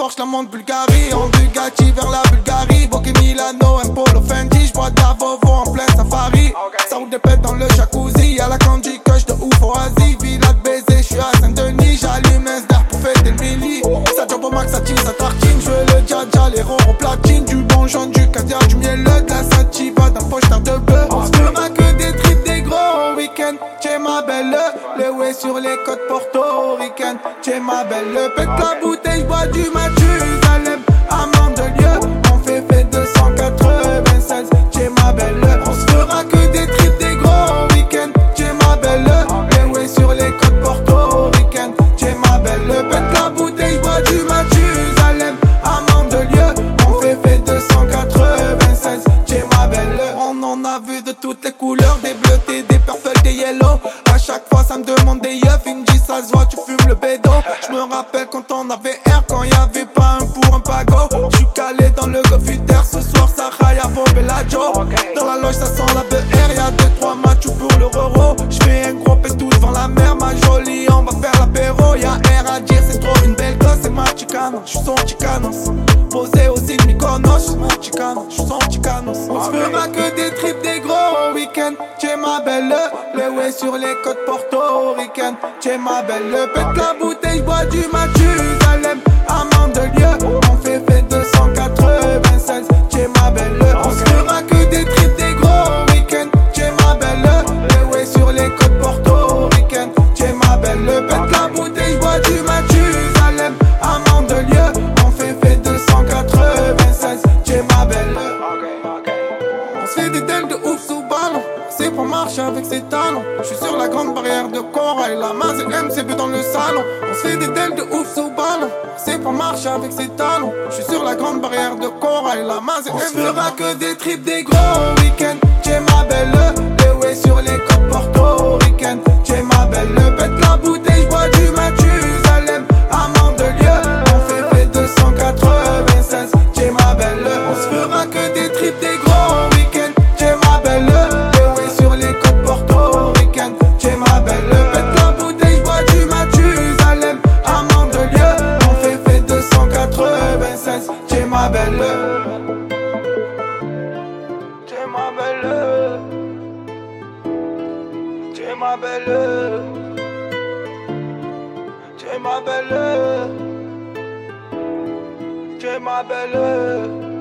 Porsche, la monte Bulgarie. En Bugatti vers la Bulgarie. Bokeh Milano, un polo Fendi. J'bois de la Vovo en plein safari. Ça roule des pètes dans le jacuzzi. Y'a la Candy Kush de ouf au Asie. Villa de baiser, j'suis à Saint-Denis. J'allume un star pour fêter le Billy. Ça job au max, ça tire, ça tartine. J'veux le Dja, les ronds platine. Du bon jaune, du caviar, du mielleux. De la sativa, d'un pochetard de bœuf. On se fera que des trips, des gros au week-end. T'es ma belle, le way sur les côtes portoricaines. T'es ma belle, pète la bouteille, bois du Mathusalem. Amende de lieu, on fait 296. T'es ma belle, on se fera que des trips, des gros au week-end. T'es ma belle, le way sur les côtes portoricaines. T'es ma belle, pète la bouteille, bois du Mathusalem. Amende de lieu, on fait 296. T'es ma belle, on en a vu de toutes les couleurs, des bleutés, des purple, des yellow. À chaque fois ça me demande des yeux, Finji ça se voit, tu fumes le bédo. Je me rappelle quand on avait air, quand y'avait pas un pour un pago. J'suis calé dans le golf-futter, ce soir ça raille à vos Bellagio. Dans la loge ça sent la BR, y'a 2-3 matchs pour le Roro. J'fais un gros pétou devant la mer, ma jolie, on va faire l'apéro. Y'a air à dire, c'est trop une belle gosse, c'est ma chicane. J'suis son chicanos, posé au site Mykonos. J'suis ma chicane, j'suis son chicanos. On se fera que des trips, des gros au week-end. T'es ma belle, le way sur les côtes portoricaines. T'es ma belle, pète la bouteille, bois du Mathusalem. Amende de lieu, on fait 296. T'es ma belle, on se fera que des trips, des gros au week-end. T'es ma belle, le way sur les côtes portoricaines. T'es ma belle, pète la bouteille, bois du Mathusalem. Amende de lieu, on fait 296. T'es ma belle. On se fait des dents de ouf sous ballon. C'est pour marcher avec ses talons. J'suis sur la grande barrière de corail. La main c'est MCB dans le salon. On se fait des dents de ouf sous ballon. C'est pour marcher avec ses talons. J'suis sur la grande barrière de corail. La main c'est MCB. On se fera que des trips, des gros au week-end. T'es ma belle, le way sur les côtes portoricaines. T'es ma belle, pète la bouteille, j'bois du Mathusalem. Amende de lieu, on fait 296. T'es ma belle, on se fera que des trips, des gros au week-end. T'es ma belle, le way sur les côtes portoricaines. T'es ma belle, pète la bouteille, j'bois du Mathusalem. Amende de lieu, on fait 296. T'es ma belle, t'es ma belle, t'es ma belle, t'es ma belle, t'es ma belle.